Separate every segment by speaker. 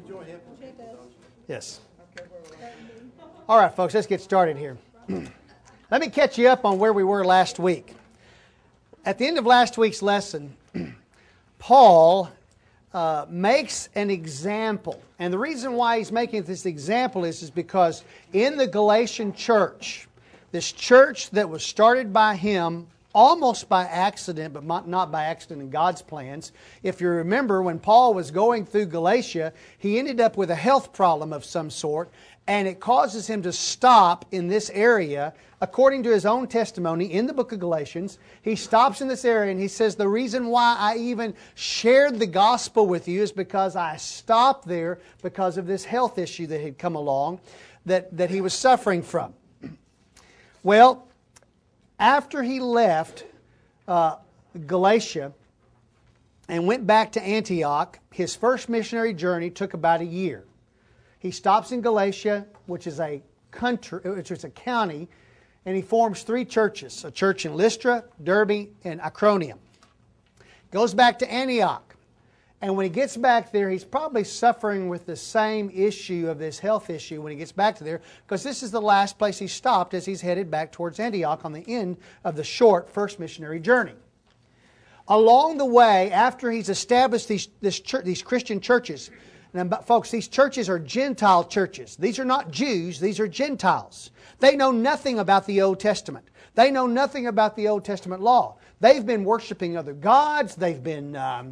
Speaker 1: Yes. All right, folks, let's get started here. Let me catch you up on where we were last week. At the end of last week's lesson, Paul makes an example. And the reason why he's making this example is because in the Galatian church, this church that was started by him almost by accident, but not by accident in God's plans. If you remember, when Paul was going through Galatia, he ended up with a health problem of some sort, and it causes him to stop in this area. According to his own testimony in the book of Galatians, he stops in this area and he says, the reason why I even shared the gospel with you is because I stopped there because of this health issue that had come along that he was suffering from. Well, after he left Galatia and went back to Antioch, his first missionary journey took about a year. He stops in Galatia, which is a county, and he forms 3 churches, a church in Lystra, Derbe, and Iconium. Goes back to Antioch. And when he gets back there, he's probably suffering with the same issue of this health issue when he gets back to there, because this is the last place he stopped as he's headed back towards Antioch on the end of the short first missionary journey. Along the way, after he's established these Christian churches, and folks, these churches are Gentile churches. These are not Jews, these are Gentiles. They know nothing about the Old Testament. They know nothing about the Old Testament law. They've been worshiping other gods. They've been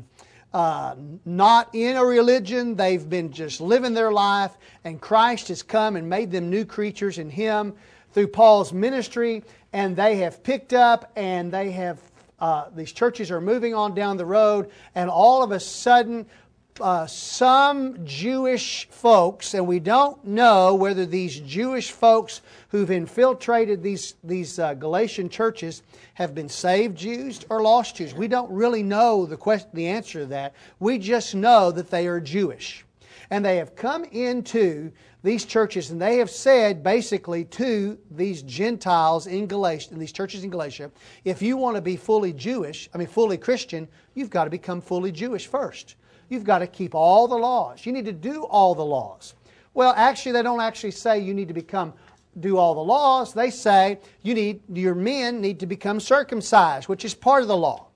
Speaker 1: not in a religion. They've been just living their life, and Christ has come and made them new creatures in Him through Paul's ministry, and they have picked up, and they have these churches are moving on down the road, and all of a sudden some Jewish folks, and we don't know whether these Jewish folks who've infiltrated these Galatian churches have been saved Jews or lost Jews. We don't really know the answer to that. We just know that they are Jewish. And they have come into these churches, and they have said basically to these Gentiles in Galatia, in these churches in Galatia, if you want to be fully Christian, you've got to become fully Jewish first. You've got to keep all the laws. You need to do all the laws. Well, actually, they don't actually say you need to do all the laws. They say your men need to become circumcised, which is part of the law.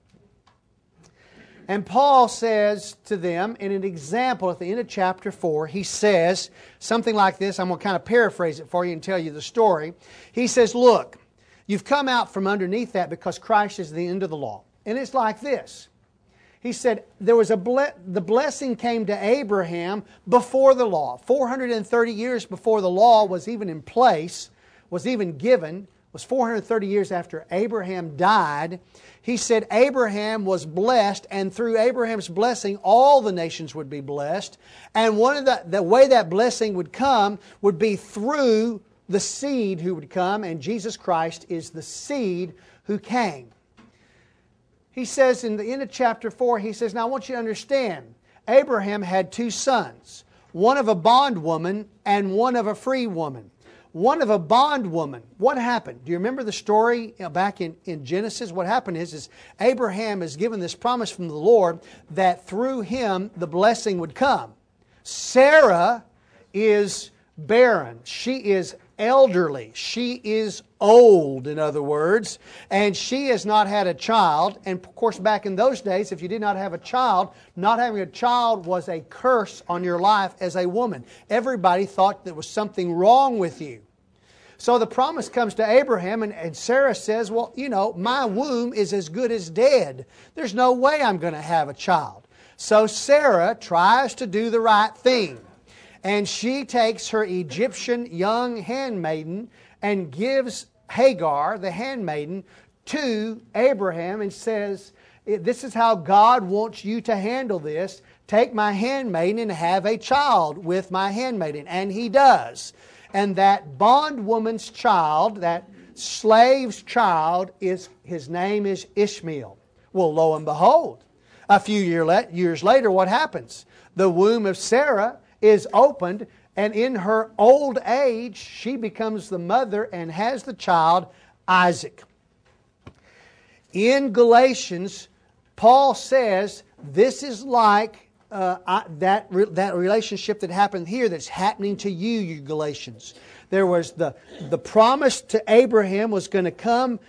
Speaker 1: And Paul says to them in an example at the end of chapter 4, he says something like this. I'm going to kind of paraphrase it for you and tell you the story. He says, look, you've come out from underneath that because Christ is the end of the law. And it's like this. He said there was the blessing came to Abraham before the law. 430 years before the law was even in place, was even given, was 430 years after Abraham died. He said Abraham was blessed, and through Abraham's blessing, all the nations would be blessed. And one of the way that blessing would come would be through the seed who would come, and Jesus Christ is the seed who came. He says in the end of chapter 4, he says, now I want you to understand, Abraham had 2 sons, one of a bondwoman and one of a free woman. One of a bondwoman, what happened? Do you remember the story back in Genesis? What happened is Abraham is given this promise from the Lord that through him the blessing would come. Sarah is barren. She is elderly. She is old, in other words, and she has not had a child. And of course, back in those days, if you did not have a child, not having a child was a curse on your life as a woman. Everybody thought there was something wrong with you. So the promise comes to Abraham, and Sarah says, well, my womb is as good as dead. There's no way I'm going to have a child. So Sarah tries to do the right thing. And she takes her Egyptian young handmaiden and gives Hagar, the handmaiden, to Abraham and says, this is how God wants you to handle this. Take my handmaiden and have a child with my handmaiden. And he does. And that bondwoman's child, that slave's child, his name is Ishmael. Well, lo and behold, a few years later, what happens? The womb of Sarah is opened, and in her old age, she becomes the mother and has the child Isaac. In Galatians, Paul says this is like that relationship that happened here that's happening to you, you Galatians. There was the promise to Abraham was going to come,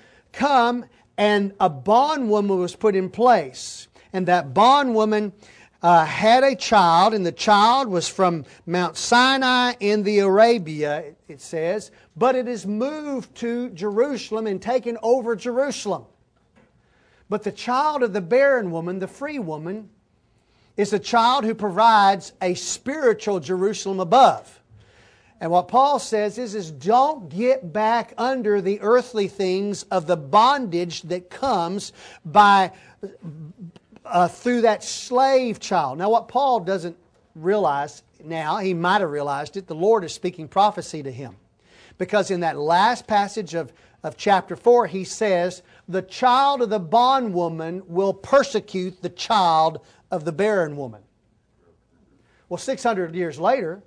Speaker 1: and a bondwoman was put in place. And that bondwoman had a child, and the child was from Mount Sinai in the Arabia, it says, but it is moved to Jerusalem and taken over Jerusalem. But the child of the barren woman, the free woman, is a child who provides a spiritual Jerusalem above. And what Paul says is don't get back under the earthly things of the bondage that comes by through that slave child. Now what Paul doesn't realize now, he might have realized it, the Lord is speaking prophecy to him. Because in that last passage of chapter 4, he says, the child of the bondwoman will persecute the child of the barren woman. Well, 600 years later,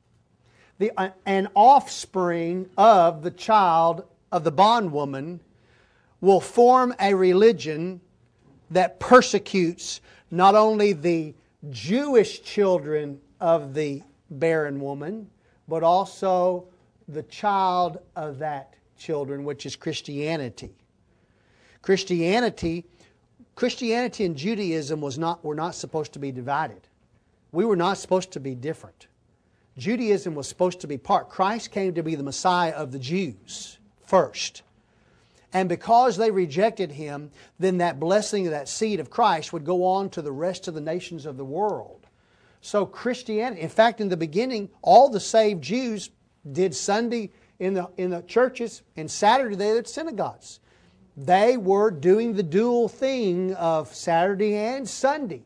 Speaker 1: an offspring of the child of the bondwoman will form a religion that persecutes not only the Jewish children of the barren woman, but also the child of that children, which is Christianity. Christianity and Judaism were not supposed to be divided. We were not supposed to be different. Judaism was supposed to be part. Christ came to be the Messiah of the Jews first. And because they rejected Him, then that blessing of that seed of Christ would go on to the rest of the nations of the world. So Christianity, in fact, in the beginning, all the saved Jews did Sunday in the churches, and Saturday they did synagogues. They were doing the dual thing of Saturday and Sunday.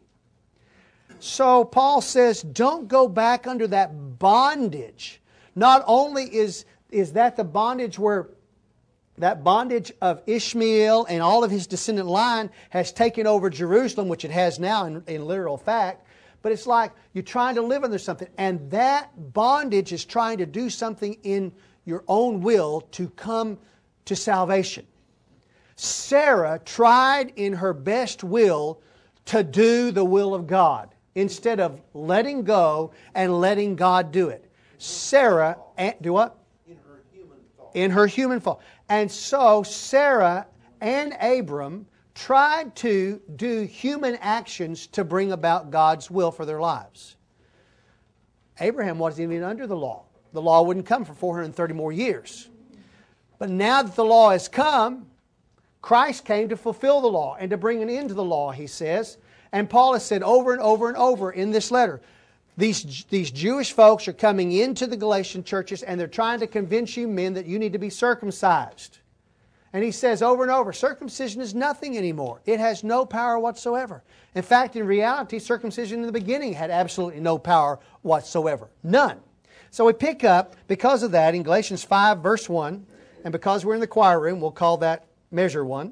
Speaker 1: So Paul says, don't go back under that bondage. Not only is that the bondage where that bondage of Ishmael and all of his descendant line has taken over Jerusalem, which it has now in literal fact, but it's like you're trying to live under something, and that bondage is trying to do something in your own will to come to salvation. Sarah tried in her best will to do the will of God instead of letting go and letting God do it. Sarah, do what? In her human fault. And so Sarah and Abram tried to do human actions to bring about God's will for their lives. Abraham wasn't even under the law. The law wouldn't come for 430 more years. But now that the law has come, Christ came to fulfill the law and to bring an end to the law, he says. And Paul has said over and over and over in this letter, these Jewish folks are coming into the Galatian churches and they're trying to convince you men that you need to be circumcised. And he says over and over, circumcision is nothing anymore. It has no power whatsoever. In fact, in reality, circumcision in the beginning had absolutely no power whatsoever. None. So we pick up, because of that, in Galatians 5, verse 1, and because we're in the choir room, we'll call that measure 1.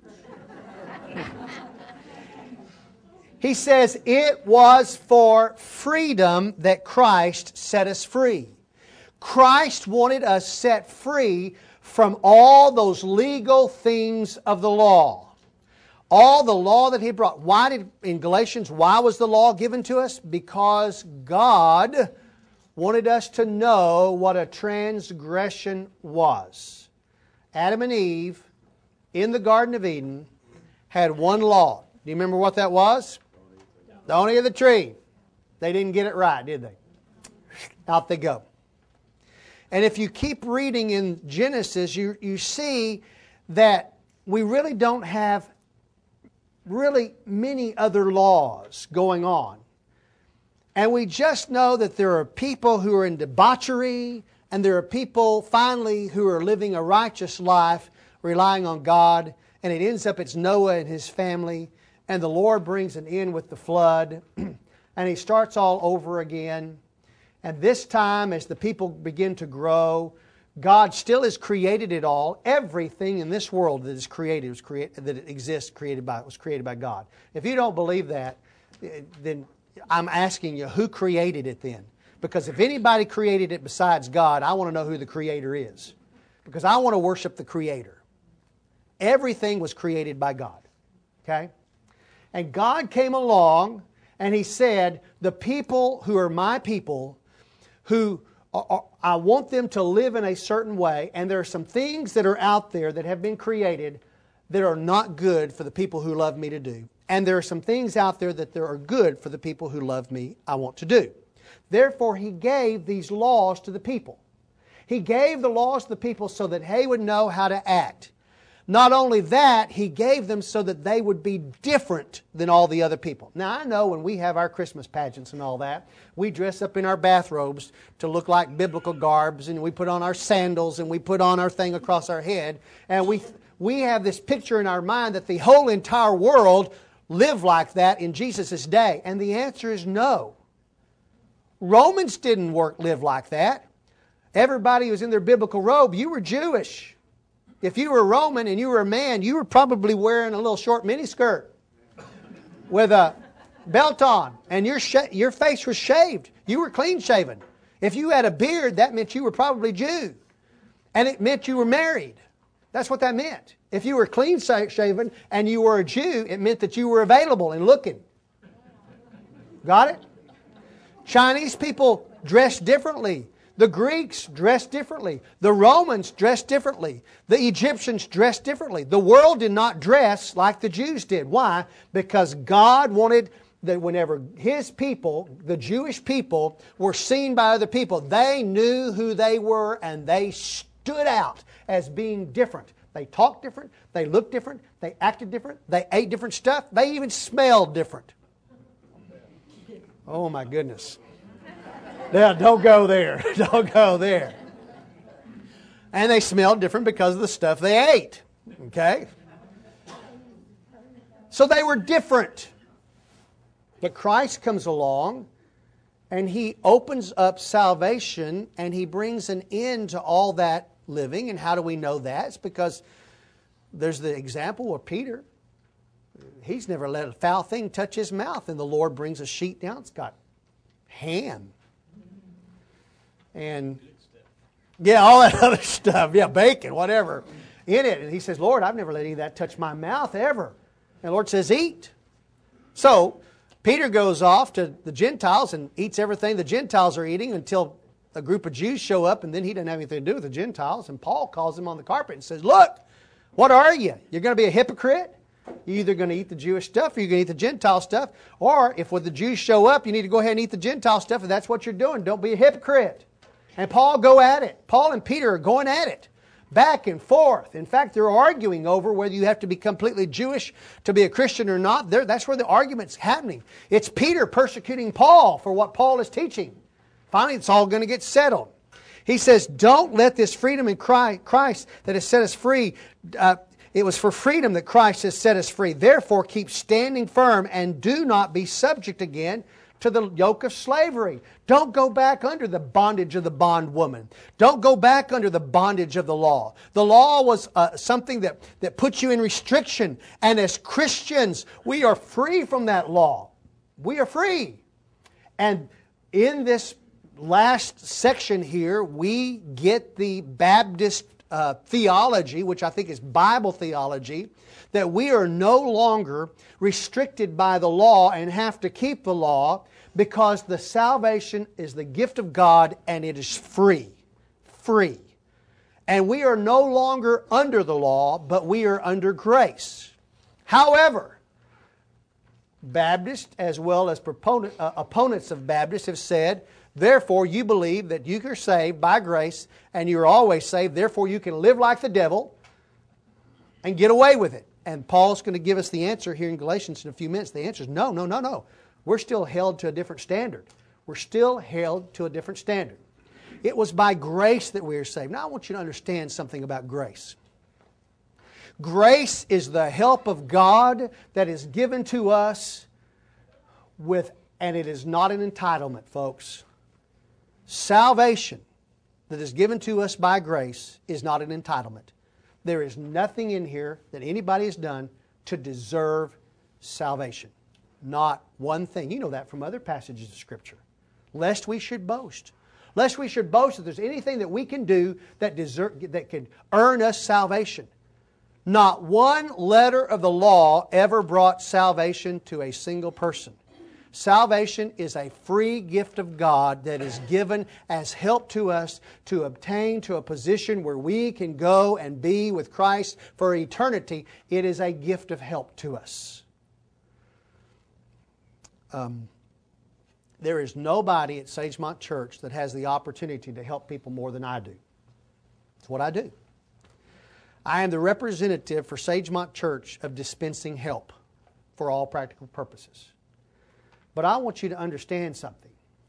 Speaker 1: He says, it was for freedom that Christ set us free. Christ wanted us set free from all those legal things of the law. All the law that He brought. In Galatians, why was the law given to us? Because God wanted us to know what a transgression was. Adam and Eve, in the Garden of Eden, had one law. Do you remember what that was? Don't eat of the tree. They didn't get it right, did they? Out they go. And if you keep reading in Genesis, you see that we really don't have really many other laws going on. And we just know that there are people who are in debauchery, and there are people finally who are living a righteous life, relying on God, and it ends up it's Noah and his family, and the Lord brings an end with the flood, and He starts all over again. And this time, as the people begin to grow, God still has created it all. Everything in this world that is created, that exists, was created by God. If you don't believe that, then I'm asking you, who created it then? Because if anybody created it besides God, I want to know who the Creator is. Because I want to worship the Creator. Everything was created by God. Okay? And God came along And He said, the people who are my people, who I want them to live in a certain way, and there are some things that are out there that have been created that are not good for the people who love me to do. And there are some things out there that are good for the people who love me, I want to do. Therefore, He gave these laws to the people. He gave the laws to the people so that they would know how to act. Not only that, He gave them so that they would be different than all the other people. Now, I know when we have our Christmas pageants and all that, we dress up in our bathrobes to look like biblical garbs, and we put on our sandals, and we put on our thing across our head, and we have this picture in our mind that the whole entire world lived like that in Jesus' day. And the answer is no. Romans didn't live like that. Everybody was in their biblical robe. You were Jewish. If you were Roman and you were a man, you were probably wearing a little short miniskirt with a belt on, and your face was shaved. You were clean shaven. If you had a beard, that meant you were probably Jew. And it meant you were married. That's what that meant. If you were clean shaven and you were a Jew, it meant that you were available and looking. Got it? Chinese people dressed differently. The Greeks dressed differently. The Romans dressed differently. The Egyptians dressed differently. The world did not dress like the Jews did. Why? Because God wanted that whenever His people, the Jewish people, were seen by other people, they knew who they were and they stood out as being different. They talked different. They looked different. They acted different. They ate different stuff. They even smelled different. Oh my goodness. Now, don't go there. Don't go there. And they smelled different because of the stuff they ate. Okay? So they were different. But Christ comes along and He opens up salvation and He brings an end to all that living. And how do we know that? It's because there's the example of Peter. He's never let a foul thing touch his mouth. And the Lord brings a sheet down. It's got ham. And yeah, all that other stuff. Yeah, bacon, whatever, in it. And he says, Lord, I've never let any of that touch my mouth ever. And the Lord says, eat. So Peter goes off to the Gentiles and eats everything the Gentiles are eating until a group of Jews show up, and then he doesn't have anything to do with the Gentiles. And Paul calls him on the carpet and says, look, what are you? You're going to be a hypocrite? You're either going to eat the Jewish stuff or you're going to eat the Gentile stuff. Or if when the Jews show up, you need to go ahead and eat the Gentile stuff, and that's what you're doing. Don't be a hypocrite. And Paul go at it. Paul and Peter are going at it. Back and forth. In fact, they're arguing over whether you have to be completely Jewish to be a Christian or not. That's where the argument's happening. It's Peter persecuting Paul for what Paul is teaching. Finally, it's all going to get settled. He says, don't let this freedom in Christ that has set us free. It was for freedom that Christ has set us free. Therefore, keep standing firm and do not be subject again to the yoke of slavery. Don't go back under the bondage of the bondwoman. Don't go back under the bondage of the law. The law was something that puts you in restriction. And as Christians, we are free from that law. We are free. And in this last section here, we get the Baptist theology, which I think is Bible theology, that we are no longer restricted by the law and have to keep the law, because the salvation is the gift of God and it is free. Free. And we are no longer under the law, but we are under grace. However, Baptists as well as opponents of Baptists have said, therefore you believe that you are saved by grace and you're always saved, therefore you can live like the devil and get away with it. And Paul's going to give us the answer here in Galatians in a few minutes. The answer is no, no, no, no. We're still held to a different standard. We're still held to a different standard. It was by grace that we are saved. Now I want you to understand something about grace. Grace is the help of God that is given to us and it is not an entitlement, folks. Salvation that is given to us by grace is not an entitlement. There is nothing in here that anybody has done to deserve salvation. Not one thing. You know that from other passages of Scripture. Lest we should boast. Lest we should boast that there's anything that we can do that can earn us salvation. Not one letter of the law ever brought salvation to a single person. Salvation is a free gift of God that is given as help to us to obtain to a position where we can go and be with Christ for eternity. It is a gift of help to us. There is nobody at Sagemont Church that has the opportunity to help people more than I do. It's what I do. I am the representative for Sagemont Church of dispensing help for all practical purposes. But I want you to understand something.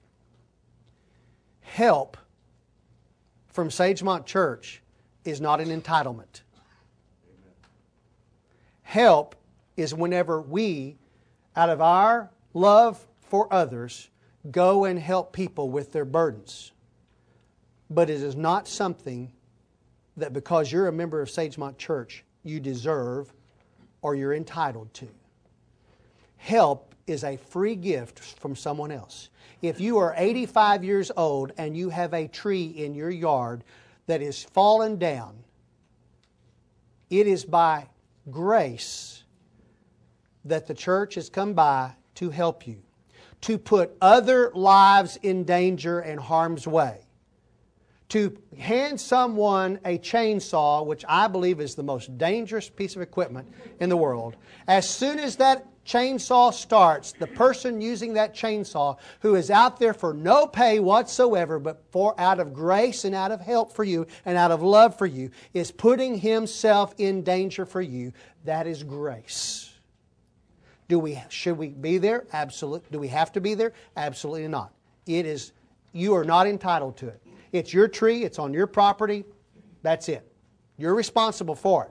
Speaker 1: Help from Sagemont Church is not an entitlement. Help is whenever we, out of our love for others, go and help people with their burdens. But it is not something that because you're a member of Sagemont Church, you deserve or you're entitled to. Help is a free gift from someone else. If you are 85 years old and you have a tree in your yard that is fallen down, it is by grace that the church has come by to help you, to put other lives in danger and harm's way, to hand someone a chainsaw, which I believe is the most dangerous piece of equipment in the world. As soon as that chainsaw starts, the person using that chainsaw, who is out there for no pay whatsoever, but for out of grace and out of help for you and out of love for you, is putting himself in danger for you. That is grace. Should we be there? Absolutely. Do we have to be there? Absolutely not. It is. You are not entitled to it. It's your tree. It's on your property. That's it. You're responsible for it.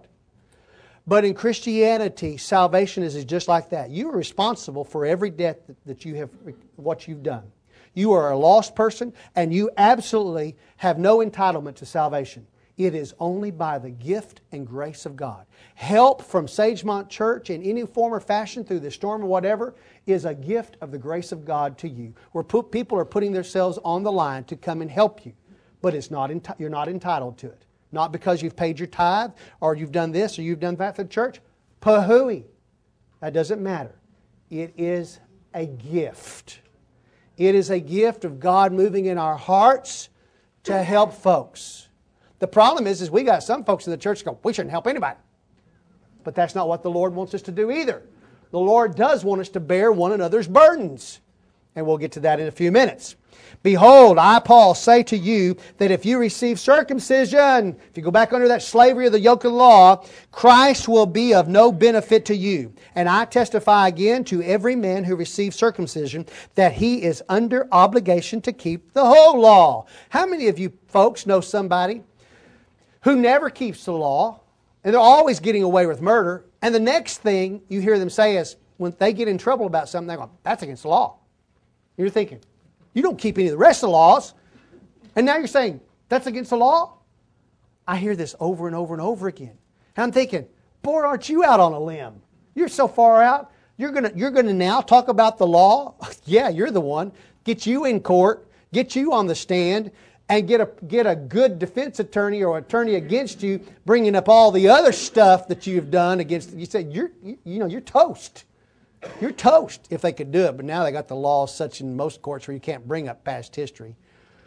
Speaker 1: But in Christianity, salvation is just like that. You are responsible for every debt that you have, what you've done. You are a lost person, and you absolutely have no entitlement to salvation. It is only by the gift and grace of God. Help from Sagemont Church in any form or fashion through the storm or whatever is a gift of the grace of God to you. Where people are putting themselves on the line to come and help you. But you're not entitled to it. Not because you've paid your tithe, or you've done this, or you've done that for the church. Pahooey. That doesn't matter. It is a gift. It is a gift of God moving in our hearts to help folks. The problem is we got some folks in the church go, we shouldn't help anybody. But that's not what the Lord wants us to do either. The Lord does want us to bear one another's burdens. And we'll get to that in a few minutes. Behold, I, Paul, say to you that if you receive circumcision, if you go back under that slavery of the yoke of the law, Christ will be of no benefit to you. And I testify again to every man who receives circumcision that he is under obligation to keep the whole law. How many of you folks know somebody who never keeps the law, and they're always getting away with murder, and the next thing you hear them say is, when they get in trouble about something, they go, that's against the law. You're thinking, you don't keep any of the rest of the laws. And now you're saying, that's against the law? I hear this over and over and over again. And I'm thinking, boy, aren't you out on a limb? You're so far out. You're gonna now talk about the law? Yeah, you're the one. Get you in court, get you on the stand, and get a good defense attorney or attorney against you, bringing up all the other stuff that you've done against. You say you're toast. You're toast if they could do it, but now they got the law such in most courts where you can't bring up past history.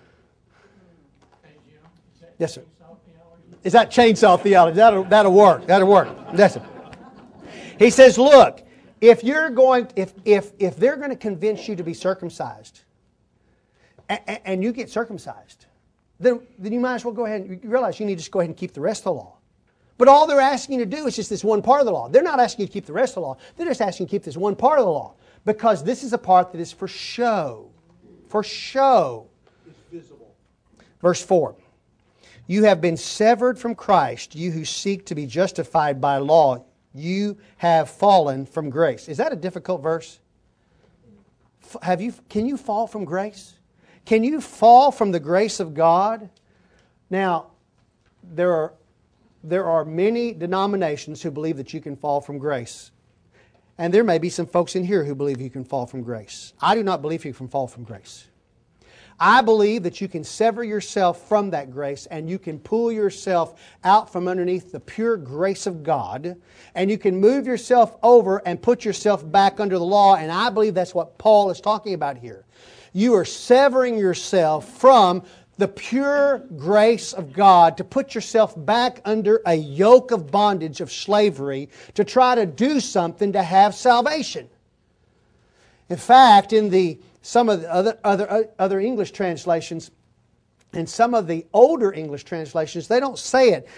Speaker 1: Yes, sir. Is that chainsaw theology? That'll work. That'll work. That's it. He says, look, if they're going to convince you to be circumcised, and you get circumcised, then you might as well go ahead and you realize you need to just go ahead and keep the rest of the law. But all they're asking you to do is just this one part of the law. They're not asking you to keep the rest of the law. They're just asking you to keep this one part of the law. Because this is a part that is for show. For show.
Speaker 2: It's visible.
Speaker 1: Verse 4. You have been severed from Christ, you who seek to be justified by law. You have fallen from grace. Is that a difficult verse? Can you fall from grace? Can you fall from the grace of God? Now, there are many denominations who believe that you can fall from grace. And there may be some folks in here who believe you can fall from grace. I do not believe you can fall from grace. I believe that you can sever yourself from that grace and you can pull yourself out from underneath the pure grace of God, and you can move yourself over and put yourself back under the law, and I believe that's what Paul is talking about here. You are severing yourself from the pure grace of God to put yourself back under a yoke of bondage, of slavery, to try to do something to have salvation. In fact, in some of the other English translations, and some of the older English translations, they don't say it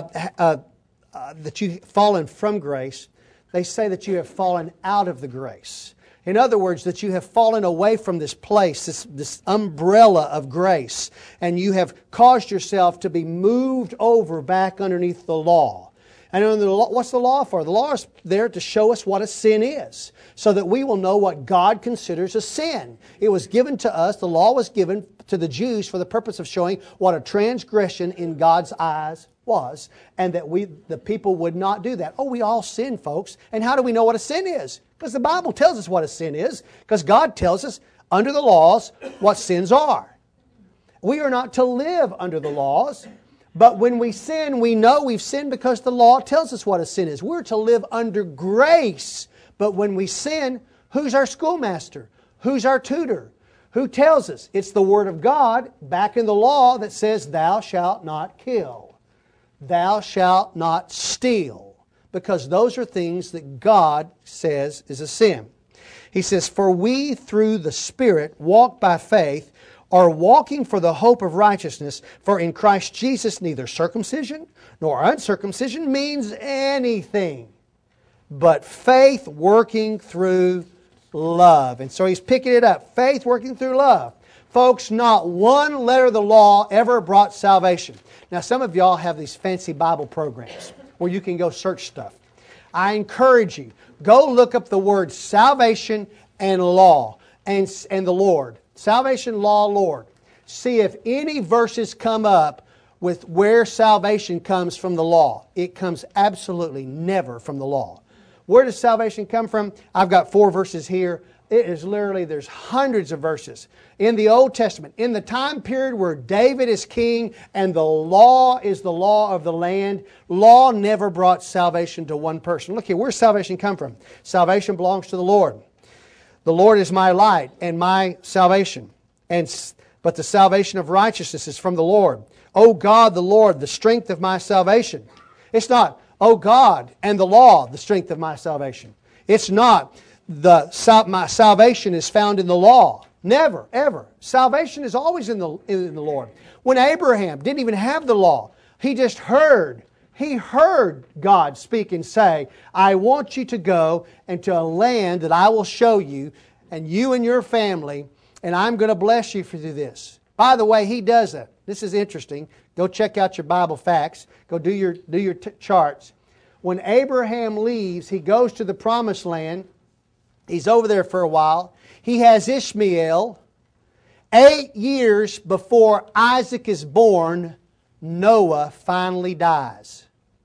Speaker 1: that you've fallen from grace. They say that you have fallen out of the grace. In other words, that you have fallen away from this place, this umbrella of grace, and you have caused yourself to be moved over back underneath the law. And what's the law for? The law is there to show us what a sin is, so that we will know what God considers a sin. It was given to us, the law was given to the Jews for the purpose of showing what a transgression in God's eyes was, and that the people would not do that. Oh, we all sin, folks. And how do we know what a sin is? Because the Bible tells us what a sin is, because God tells us under the laws what sins are. We are not to live under the laws, but when we sin, we know we've sinned because the law tells us what a sin is. We're to live under grace, but when we sin, who's our schoolmaster? Who's our tutor? Who tells us? It's the Word of God back in the law that says, thou shalt not kill. Thou shalt not steal. Because those are things that God says is a sin. He says, for we through the Spirit walk by faith, are walking for the hope of righteousness. For in Christ Jesus neither circumcision nor uncircumcision means anything, but faith working through love. And so he's picking it up. Faith working through love. Folks, not one letter of the law ever brought salvation. Now, some of y'all have these fancy Bible programs where you can go search stuff. I encourage you, go look up the word salvation and law and the Lord. Salvation, law, Lord. See if any verses come up with where salvation comes from the law. It comes absolutely never from the law. Where does salvation come from? I've got 4 verses here. It is literally, there's hundreds of verses. In the Old Testament, in the time period where David is king and the law is the law of the land, law never brought salvation to one person. Look here, where's salvation come from? Salvation belongs to the Lord. The Lord is my light and my salvation. But the salvation of righteousness is from the Lord. O God, the Lord, the strength of my salvation. It's not, O God and the law, the strength of my salvation. It's not, my salvation is found in the law. Never, ever. Salvation is always in the Lord. When Abraham didn't even have the law, he just heard. He heard God speak and say, I want you to go into a land that I will show you, and you and your family, and I'm going to bless you through this. By the way, He does that. This is interesting. Go check out your Bible facts. Go do your charts. When Abraham leaves, he goes to the promised land. He's over there for a while. He has Ishmael. 8 years before Isaac is born, Noah finally dies.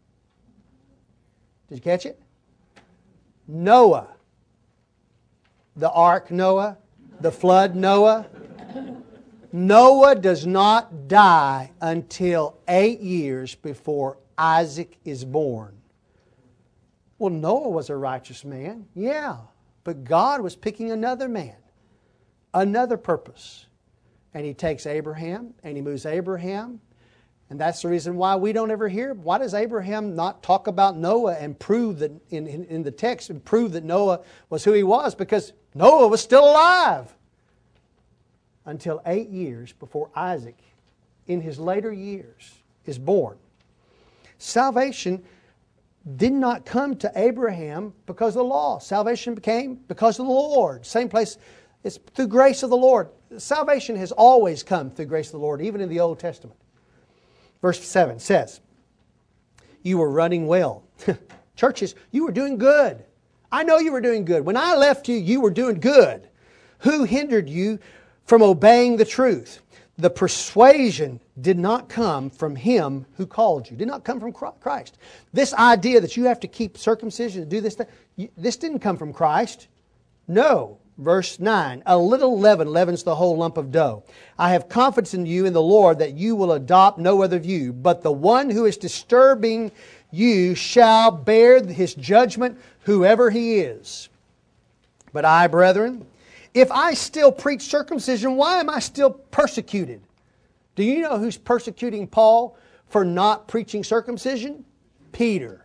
Speaker 1: Did you catch it? Noah. The ark Noah. The flood Noah. Noah does not die until 8 years before Isaac is born. Well, Noah was a righteous man. Yeah. But God was picking another man. Another purpose. And He takes Abraham and He moves Abraham. And that's the reason why we don't ever hear. Why does Abraham not talk about Noah and prove that in the text and prove that Noah was who he was? Because Noah was still alive until 8 years before Isaac, in his later years, is born. Salvation did not come to Abraham because of the law. Salvation came because of the Lord. Same place. It's through grace of the Lord. Salvation has always come through grace of the Lord, even in the Old Testament. Verse 7 says, you were running well. Churches, you were doing good. I know you were doing good. When I left you, you were doing good. Who hindered you from obeying the truth? The persuasion did not come from Him who called you. Did not come from Christ. This idea that you have to keep circumcision to do this didn't come from Christ. No. Verse 9, a little leaven leavens the whole lump of dough. I have confidence in you in the Lord that you will adopt no other view, but the one who is disturbing you shall bear his judgment, whoever he is. But I, brethren, if I still preach circumcision, why am I still persecuted? Do you know who's persecuting Paul for not preaching circumcision? Peter.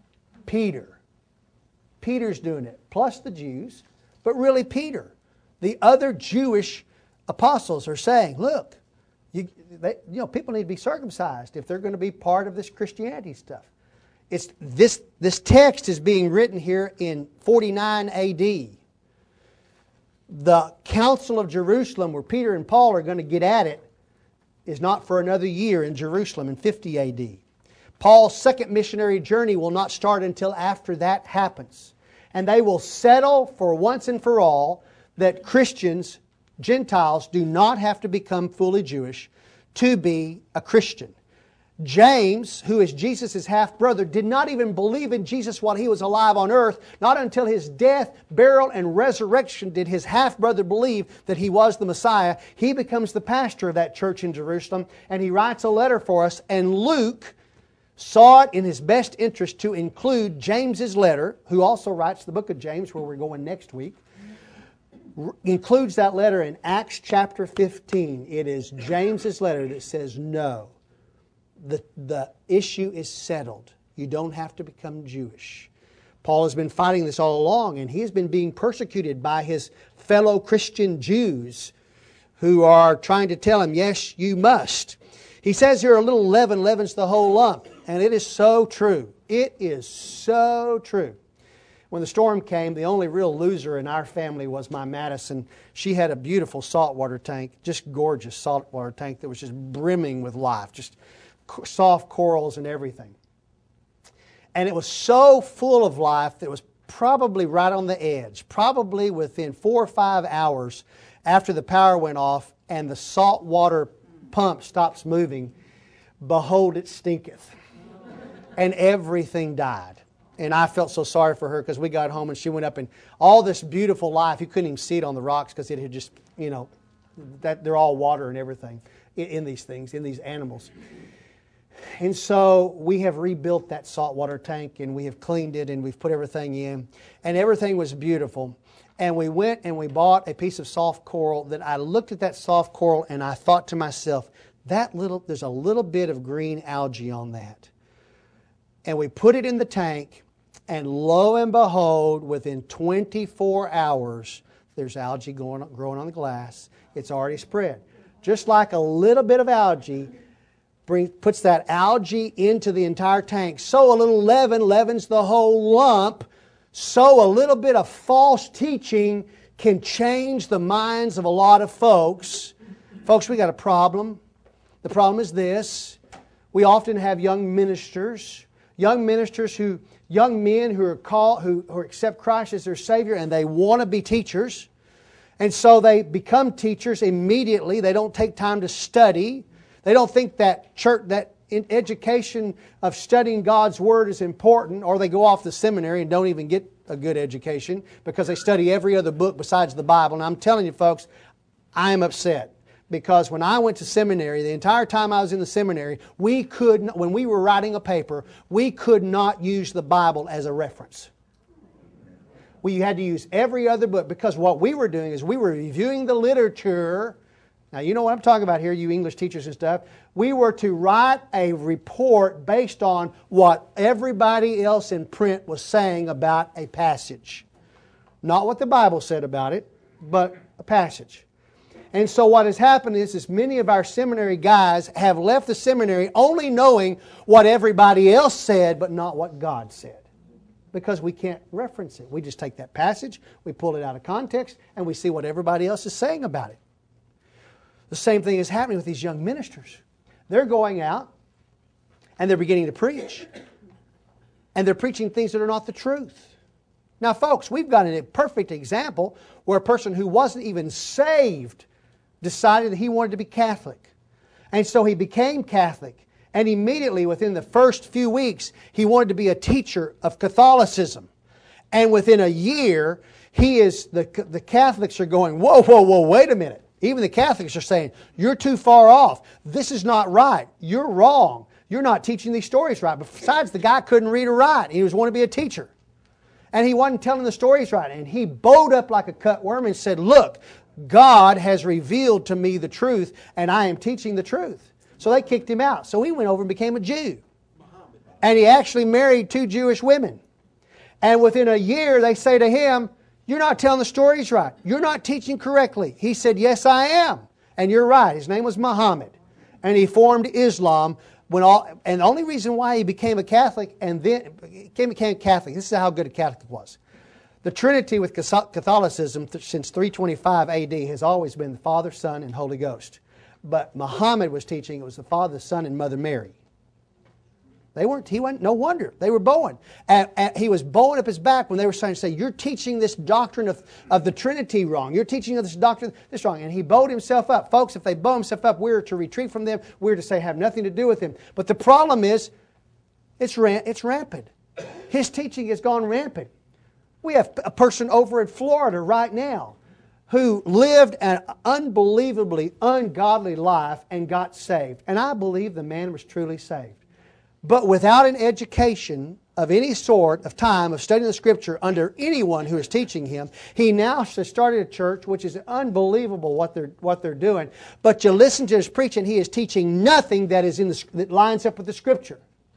Speaker 1: Peter's doing it, plus the Jews. But really Peter. The other Jewish apostles are saying, look, people need to be circumcised if they're going to be part of this Christianity stuff. This text is being written here in 49 A.D. The Council of Jerusalem, where Peter and Paul are going to get at it, is not for another year in Jerusalem in 50 A.D. Paul's second missionary journey will not start until after that happens. And they will settle for once and for all that Christians, Gentiles, do not have to become fully Jewish to be a Christian. James, who is Jesus' half-brother, did not even believe in Jesus while he was alive on earth. Not until his death, burial, and resurrection did his half-brother believe that he was the Messiah. He becomes the pastor of that church in Jerusalem, and he writes a letter for us. And Luke saw it in his best interest to include James's letter, who also writes the book of James, where we're going next week, includes that letter in Acts chapter 15. It is James's letter that says, no, the issue is settled. You don't have to become Jewish. Paul has been fighting this all along, and he has been being persecuted by his fellow Christian Jews who are trying to tell him, yes, you must. He says here, a little leaven leavens the whole lump. And it is so true. It is so true. When the storm came, the only real loser in our family was my Madison. She had a beautiful saltwater tank, just gorgeous saltwater tank that was just brimming with life, just soft corals and everything. And it was so full of life that it was probably right on the edge, probably within 4 or 5 hours after the power went off and the saltwater pump stops moving, behold, it stinketh. And everything died. And I felt so sorry for her because we got home and she went up and all this beautiful life, you couldn't even see it on the rocks because it had just, that they're all water and everything in these things, in these animals. And so we have rebuilt that saltwater tank and we have cleaned it and we've put everything in. And everything was beautiful. And we went and we bought a piece of soft coral that I looked at that soft coral and I thought to myself, there's a little bit of green algae on that. And we put it in the tank, and lo and behold, within 24 hours, there's algae growing on the glass. It's already spread. Just like a little bit of algae puts that algae into the entire tank, so a little leaven leavens the whole lump, so a little bit of false teaching can change the minds of a lot of folks. Folks, we got a problem. The problem is this. We often have young men who are called, who accept Christ as their Savior, and they want to be teachers. And so they become teachers immediately. They don't take time to study. They don't think that education of studying God's Word is important, or they go off to seminary and don't even get a good education because they study every other book besides the Bible. And I'm telling you folks, I am upset. Because when I went to seminary, the entire time I was in the seminary, when we were writing a paper, we could not use the Bible as a reference. We had to use every other book because what we were doing is we were reviewing the literature. Now, you know what I'm talking about here, you English teachers and stuff. We were to write a report based on what everybody else in print was saying about a passage. Not what the Bible said about it, but a passage. And so what has happened is many of our seminary guys have left the seminary only knowing what everybody else said, but not what God said. Because we can't reference it. We just take that passage, we pull it out of context, and we see what everybody else is saying about it. The same thing is happening with these young ministers. They're going out, and they're beginning to preach. And they're preaching things that are not the truth. Now, folks, we've got a perfect example where a person who wasn't even saved decided that he wanted to be Catholic. And so he became Catholic. And immediately, within the first few weeks, he wanted to be a teacher of Catholicism. And within a year, The Catholics are going, whoa, wait a minute. Even the Catholics are saying, you're too far off. This is not right. You're wrong. You're not teaching these stories right. Besides, the guy couldn't read or write. He was wanting to be a teacher. And he wasn't telling the stories right. And he bowed up like a cut worm and said, look, God has revealed to me the truth, and I am teaching the truth. So they kicked him out. So he went over and became a Jew. And he actually married 2 Jewish women. And within a year, they say to him, you're not telling the stories right. You're not teaching correctly. He said, yes, I am. And you're right. His name was Muhammad. And he formed Islam. And the only reason why he became a Catholic and then became Catholic, this is how good a Catholic was. The Trinity with Catholicism since 325 AD has always been the Father, Son, and Holy Ghost. But Muhammad was teaching it was the Father, Son, and Mother Mary. No wonder. They were bowing. And he was bowing up his back when they were trying to say, you're teaching this doctrine of the Trinity wrong. You're teaching this doctrine this wrong. And he bowed himself up. Folks, if they bow himself up, we're to retreat from them. We're to say have nothing to do with him. But the problem is, it's rampant. His teaching has gone rampant. We have a person over in Florida right now who lived an unbelievably ungodly life and got saved. And I believe the man was truly saved. But without an education of any sort of time of studying the Scripture under anyone who is teaching him, he now has started a church, which is unbelievable what they're doing. But you listen to his preaching, he is teaching nothing that lines up with the Scripture.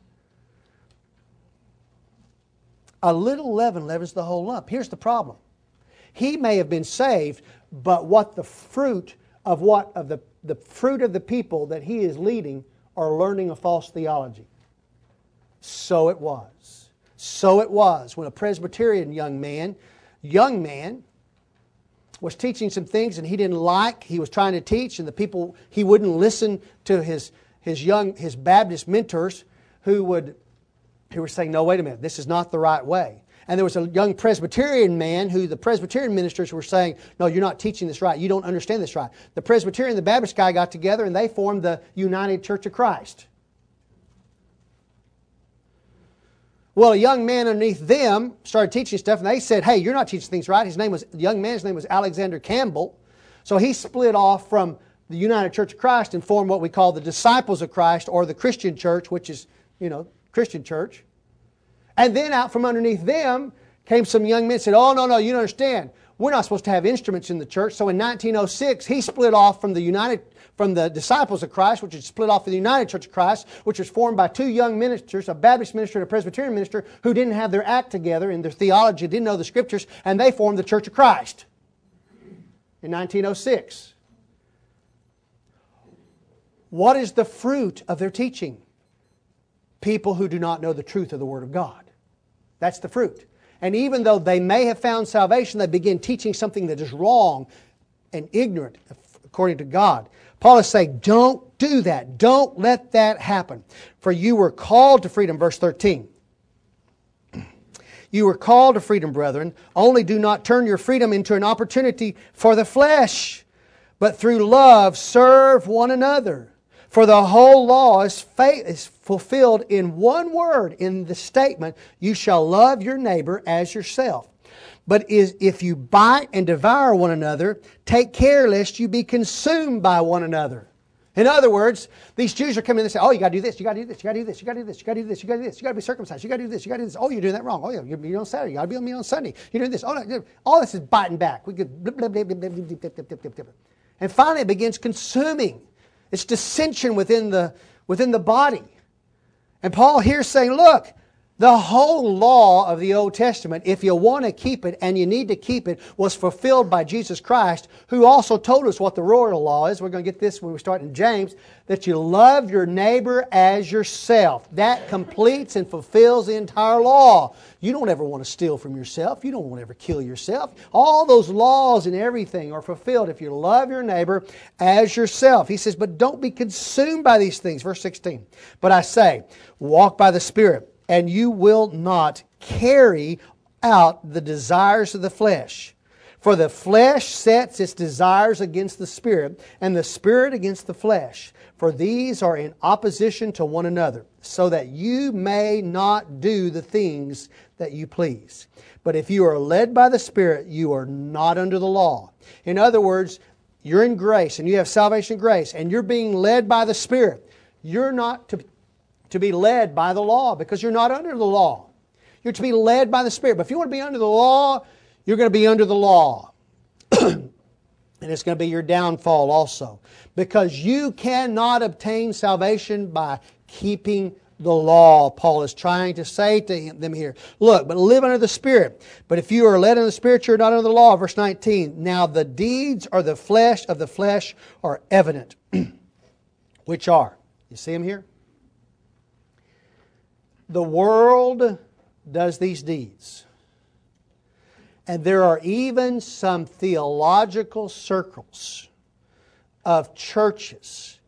Speaker 1: A little leaven leavens the whole lump. Here's the problem. He may have been saved, but the fruit of the people that he is leading are learning a false theology. So it was. So it was when a Presbyterian young man was teaching some things and he didn't like. He was trying to teach, and the people, he wouldn't listen to his Baptist mentors who were saying, no, wait a minute, this is not the right way. And there was a young Presbyterian man who the Presbyterian ministers were saying, no, you're not teaching this right. You don't understand this right. The Presbyterian and the Baptist guy got together and they formed the United Church of Christ. Well, a young man underneath them started teaching stuff, and they said, hey, you're not teaching things right. The young man's name was Alexander Campbell. So he split off from the United Church of Christ and formed what we call the Disciples of Christ, or the Christian Church, which is, Christian Church. And then out from underneath them came some young men and said, oh, no, you don't understand. We're not supposed to have instruments in the church. So in 1906, he split off from the Disciples of Christ, which is split off from the United Church of Christ, which was formed by 2 young ministers, a Baptist minister and a Presbyterian minister, who didn't have their act together in their theology, didn't know the Scriptures, and they formed the Church of Christ in 1906. What is the fruit of their teaching? People who do not know the truth of the Word of God. That's the fruit. And even though they may have found salvation, they begin teaching something that is wrong and ignorant according to God. Paul is saying, don't do that. Don't let that happen. For you were called to freedom, verse 13. You were called to freedom, brethren. Only do not turn your freedom into an opportunity for the flesh, but through love serve one another. For the whole law is fulfilled in one word, in the statement, you shall love your neighbor as yourself. But if you bite and devour one another, take care lest you be consumed by one another. In other words, these Jews are coming in and say, oh, you got to do this, you got to do this, you got to do this, you got to do this, you got to do this, you got to do this, you got to be circumcised, you got to do this, you got to do this. Oh, you're doing that wrong. Oh, yeah, you're on Saturday, you got to be on me on Sunday. You're doing this. Oh, no, all this is biting back. We could blip, blip, blip, blip, blip, blip, blip, blip, blip, blip. And finally it begins consuming. It's dissension within the body. And Paul here is saying, look, the whole law of the Old Testament, if you want to keep it and you need to keep it, was fulfilled by Jesus Christ, who also told us what the royal law is. We're going to get this when we start in James, that you love your neighbor as yourself. That completes and fulfills the entire law. You don't ever want to steal from yourself. You don't want to ever kill yourself. All those laws and everything are fulfilled if you love your neighbor as yourself. He says, but don't be consumed by these things. Verse 16. But I say, walk by the Spirit, and you will not carry out the desires of the flesh. For the flesh sets its desires against the Spirit, and the Spirit against the flesh. For these are in opposition to one another, so that you may not do the things that you please. But if you are led by the Spirit, you are not under the law. In other words, you're in grace, and you have salvation grace, and you're being led by the Spirit. You're not to be led by the law, because you're not under the law. You're to be led by the Spirit. But if you want to be under the law, you're going to be under the law. And it's going to be your downfall also. Because you cannot obtain salvation by keeping the law. Paul is trying to say to them here, look, but live under the Spirit. But if you are led in the Spirit, you're not under the law. Verse 19, now the deeds of the flesh are evident. Which are, you see them here? The world does these deeds. And there are even some theological circles of churches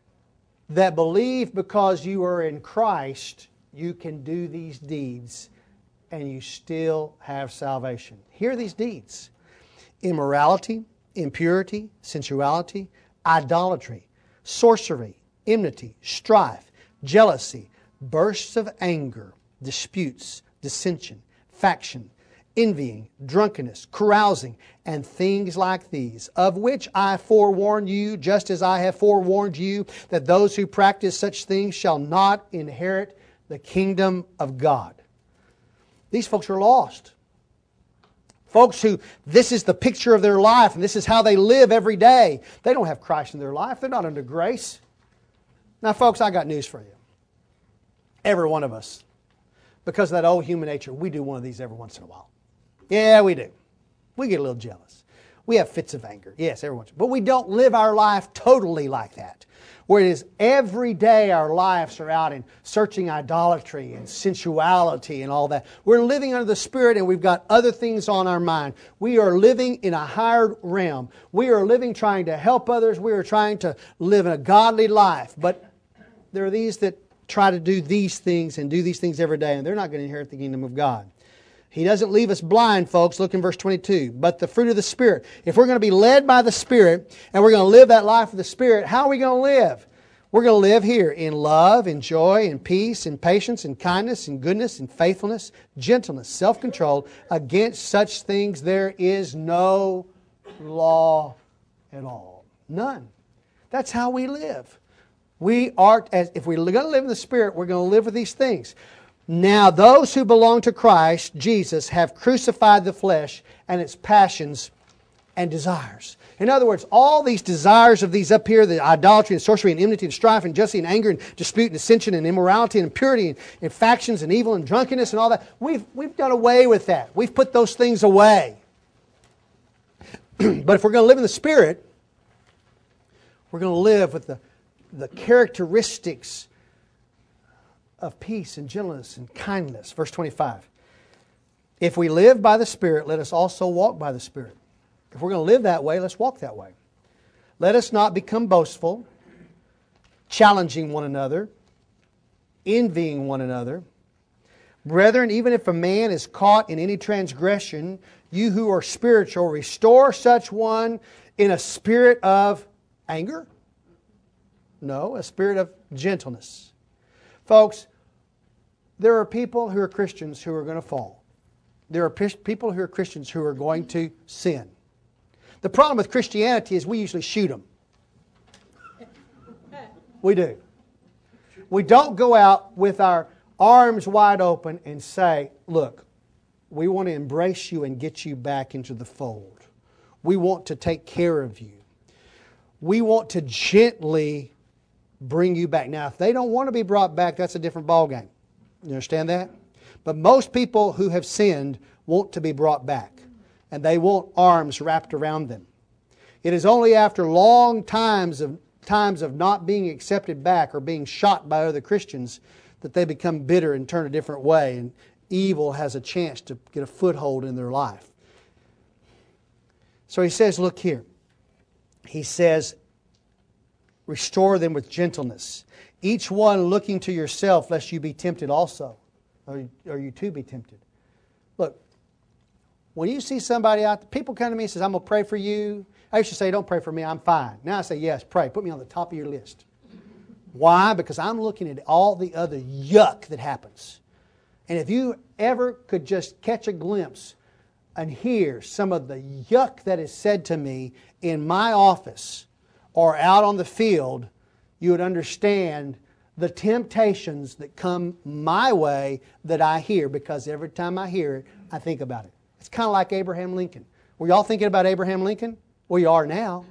Speaker 1: that believe because you are in Christ, you can do these deeds and you still have salvation. Here are these deeds: immorality, impurity, sensuality, idolatry, sorcery, enmity, strife, jealousy, bursts of anger, disputes, dissension, faction, envying, drunkenness, carousing, and things like these, of which I forewarn you, just as I have forewarned you, that those who practice such things shall not inherit the kingdom of God. These folks are lost. Folks who, this is the picture of their life, and this is how they live every day. They don't have Christ in their life. They're not under grace. Now, folks, I got news for you. Every one of us, because of that old human nature, we do one of these every once in a while. Yeah, we do. We get a little jealous. We have fits of anger. Yes, every once. But we don't live our life totally like that. Where it is every day our lives are out in searching idolatry and sensuality and all that. We're living under the Spirit and we've got other things on our mind. We are living in a higher realm. We are living trying to help others. We are trying to live a godly life. But there are these that try to do these things and do these things every day, and they're not going to inherit the kingdom of God. He doesn't leave us blind, folks. Look in verse 22. But the fruit of the Spirit. If we're going to be led by the Spirit and we're going to live that life of the Spirit, how are we going to live? We're going to live here in love, in joy, in peace, in patience, in kindness, in goodness, in faithfulness, gentleness, self-control. Against such things there is no law at all. None. That's how we live. We are, if we're going to live in the Spirit, we're going to live with these things. Now, those who belong to Christ Jesus have crucified the flesh and its passions and desires. In other words, all these desires of these up here, the idolatry and sorcery and enmity and strife and jealousy and anger and dispute and dissension and immorality and impurity and factions and evil and drunkenness and all that, we've done away with that. We've put those things away. But if we're going to live in the Spirit, we're going to live with the characteristics of peace and gentleness and kindness. Verse 25. If we live by the Spirit, let us also walk by the Spirit. If we're going to live that way, let's walk that way. Let us not become boastful, challenging one another, envying one another. Brethren, even if a man is caught in any transgression, you who are spiritual, restore such one in a spirit of anger? No, a spirit of gentleness. Folks, there are people who are Christians who are going to fall. There are people who are Christians who are going to sin. The problem with Christianity is we usually shoot them. We do. We don't go out with our arms wide open and say, look, we want to embrace you and get you back into the fold. We want to take care of you. We want to gently bring you back. Now, if they don't want to be brought back, that's a different ballgame. You understand that? But most people who have sinned want to be brought back. And they want arms wrapped around them. It is only after long times of not being accepted back or being shot by other Christians that they become bitter and turn a different way, and evil has a chance to get a foothold in their life. So he says, look here. He says, restore them with gentleness. Each one looking to yourself, lest you be tempted also. Or you too be tempted. Look, When you see somebody out there, people come to me and says, I'm going to pray for you. I used to say, don't pray for me, I'm fine. Now I say, yes, pray. Put me on the top of your list. Why? Because I'm looking at all the other yuck that happens. And if you ever could just catch a glimpse and hear some of the yuck that is said to me in my office or out on the field, you would understand the temptations that come my way that I hear, because every time I hear it, I think about it. It's kind of like Abraham Lincoln. Were y'all thinking about Abraham Lincoln? Well, you are now.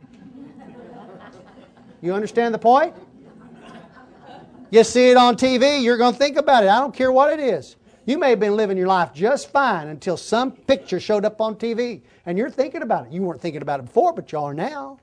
Speaker 1: You understand the point? You see it on TV, you're going to think about it. I don't care what it is. You may have been living your life just fine until some picture showed up on TV, and you're thinking about it. You weren't thinking about it before, but you are now.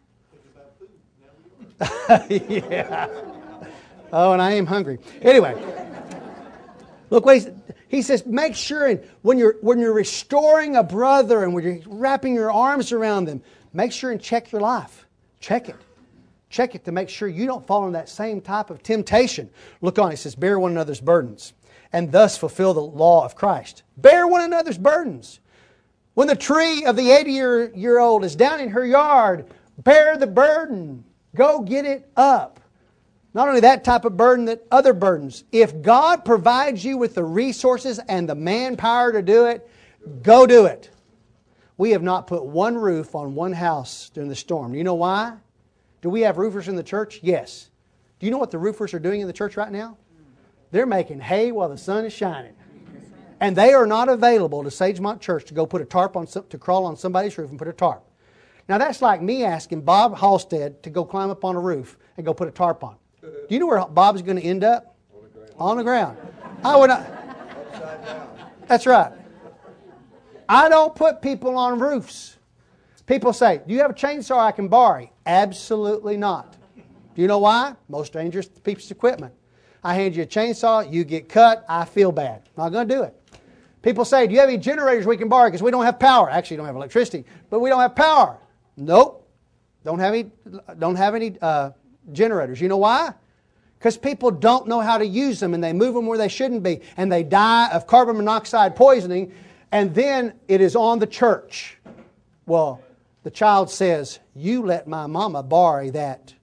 Speaker 1: Yeah. Oh, and I am hungry. Anyway, look what he says. Make sure, and when you're restoring a brother and when you're wrapping your arms around them, make sure and check your life. Check it. Check it to make sure you don't fall in that same type of temptation. Look on, it says, bear one another's burdens and thus fulfill the law of Christ. Bear one another's burdens. When the tree of the 80-year-old is down in her yard, bear the burden. Go get it up. Not only that type of burden, that other burdens. If God provides you with the resources and the manpower to do it, go do it. We have not put one roof on one house during the storm. You know why? Do we have roofers in the church? Yes. Do you know what the roofers are doing in the church right now? They're making hay while the sun is shining. And they are not available to Sagemont Church to go put a tarp on, to crawl on somebody's roof and put a tarp. Now that's like me asking Bob Halstead to go climb up on a roof and go put a tarp on. Do you know where Bob's going to end up? On the ground. I would not. That's right. I don't put people on roofs. People say, do you have a chainsaw I can borrow? Absolutely not. Do you know why? Most dangerous piece of equipment. I hand you a chainsaw, you get cut, I feel bad. I'm not going to do it. People say, do you have any generators we can borrow? Because we don't have power. Actually, don't have electricity, but we don't have power. Nope. Don't have any generators. You know why? Because people don't know how to use them and they move them where they shouldn't be and they die of carbon monoxide poisoning, and then it is on the church. Well, the child says, you let my mama borrow that.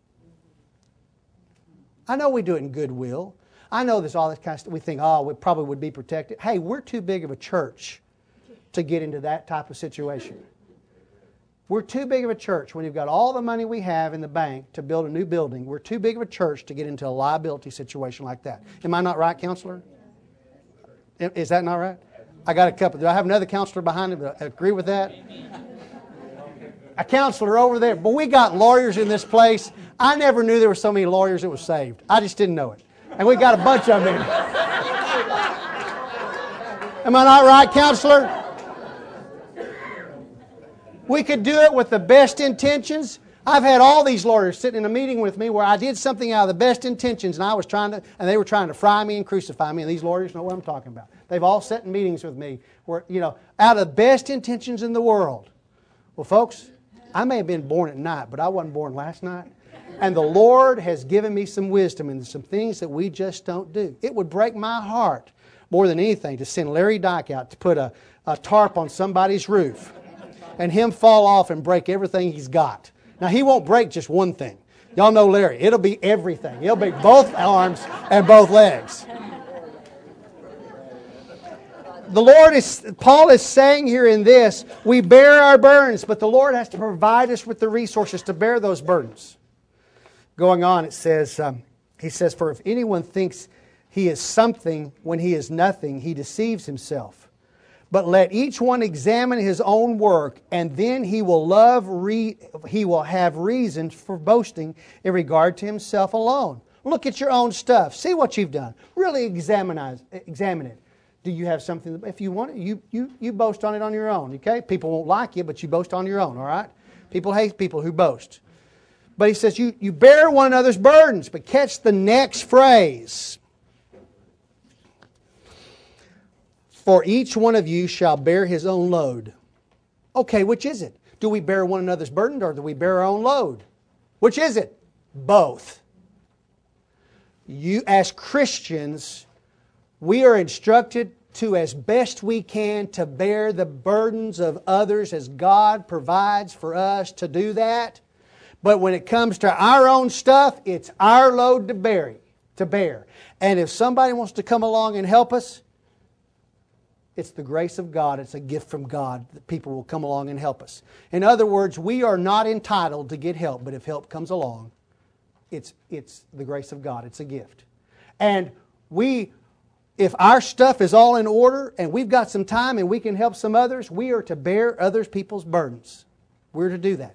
Speaker 1: I know we do it in goodwill. I know there's all this kind of stuff. We think, oh, we probably would be protected. Hey, we're too big of a church to get into that type of situation. We're too big of a church when you've got all the money we have in the bank to build a new building. We're too big of a church to get into a liability situation like that. Am I not right, counselor? Is that not right? I got a couple. Do I have another counselor behind him that agree with that? A counselor over there. But we got lawyers in this place. I never knew there were so many lawyers that were saved. I just didn't know it. And we got a bunch of them in. Am I not right, counselor? We could do it with the best intentions. I've had all these lawyers sitting in a meeting with me where I did something out of the best intentions, and they were trying to fry me and crucify me, and these lawyers know what I'm talking about. They've all sat in meetings with me where, out of the best intentions in the world. Well, folks, I may have been born at night, but I wasn't born last night. And the Lord has given me some wisdom and some things that we just don't do. It would break my heart more than anything to send Larry Dyke out to put a tarp on somebody's roof and him fall off and break everything he's got. Now, he won't break just one thing. Y'all know Larry. It'll be everything. He'll break both arms and both legs. Paul is saying here in this, we bear our burdens, but the Lord has to provide us with the resources to bear those burdens. Going on, it says, he says, for if anyone thinks he is something when he is nothing, he deceives himself. But let each one examine his own work, and then he will have reasons for boasting in regard to himself alone. Look at your own stuff. See what you've done. Really examine it. Do you have something? If you want it, you boast on it on your own. Okay? People won't like you, but you boast on your own. All right? People hate people who boast. But he says you bear one another's burdens. But catch the next phrase. For each one of you shall bear his own load. Okay, which is it? Do we bear one another's burden or do we bear our own load? Which is it? Both. You, as Christians, we are instructed to, as best we can, to bear the burdens of others as God provides for us to do that. But when it comes to our own stuff, it's our load to bear. And if somebody wants to come along and help us, it's the grace of God. It's a gift from God that people will come along and help us. In other words, we are not entitled to get help, but if help comes along, it's the grace of God. It's a gift. And if our stuff is all in order and we've got some time and we can help some others, we are to bear other people's burdens. We're to do that.